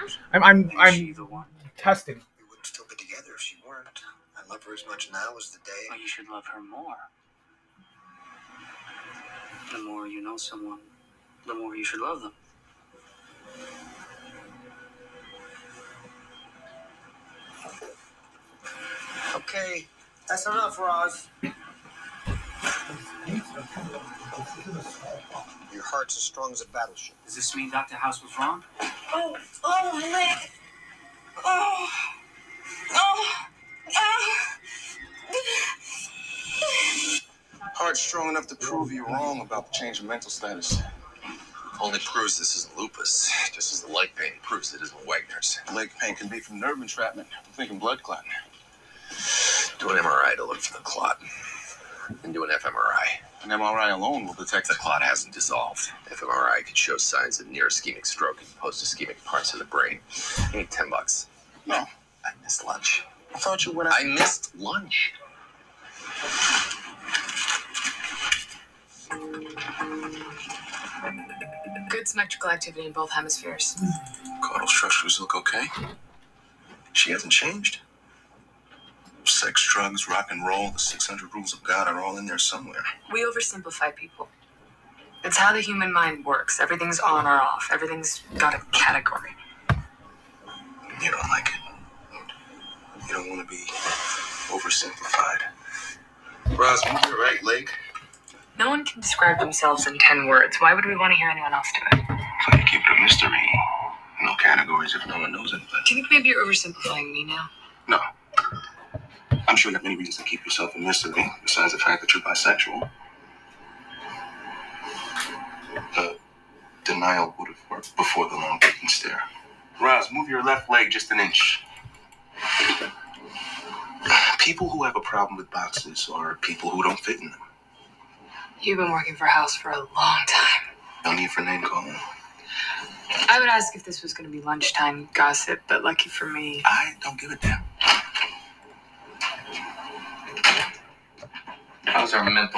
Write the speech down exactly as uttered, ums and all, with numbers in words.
I'm I'm Is I'm she the one? testing. We wouldn't still be together if she weren't. I love her as much now as the day. Well, you should love her more. The more you know someone, the more you should love them. Okay, that's enough, Roz. Your heart's as strong as a battleship. Does this mean Doctor House was wrong? Oh, oh, my leg. Oh, oh, oh. Heart's strong enough to prove you wrong about the change of mental status. Only proves this isn't lupus, just as the leg pain proves it isn't Wagner's. Leg pain can be from nerve entrapment. I'm thinking blood clot. Do an M R I to look for the clot. And do an F M R I. An M R I alone will detect The clot hasn't dissolved. F M R I could show signs of near ischemic stroke in post-ischemic parts of the brain. You need ten bucks. No, I missed lunch. I thought you went out. I missed lunch. Good symmetrical activity in both hemispheres. Caudal structures look okay. She hasn't changed. Sex, drugs, rock and roll, the six hundred rules of God are all in there somewhere. We oversimplify people. It's how the human mind works. Everything's on or off. Everything's got a category. You don't like it. You don't want to be oversimplified. Roz, move your right leg. No one can describe themselves in ten words. Why would we want to hear anyone else do it? So you keep it a mystery. No categories if no one knows it. But Do you think maybe you're oversimplifying me now? no. I'm sure you have many reasons to keep yourself a mystery, besides the fact that you're bisexual. The denial would have worked before the long vacant stare. Roz, move your left leg just an inch. People who have a problem with boxes are people who don't fit in them. You've been working for House for a long time. No need for name calling. I would ask if this was going to be lunchtime gossip, but lucky for me. I don't give a damn. How's our mental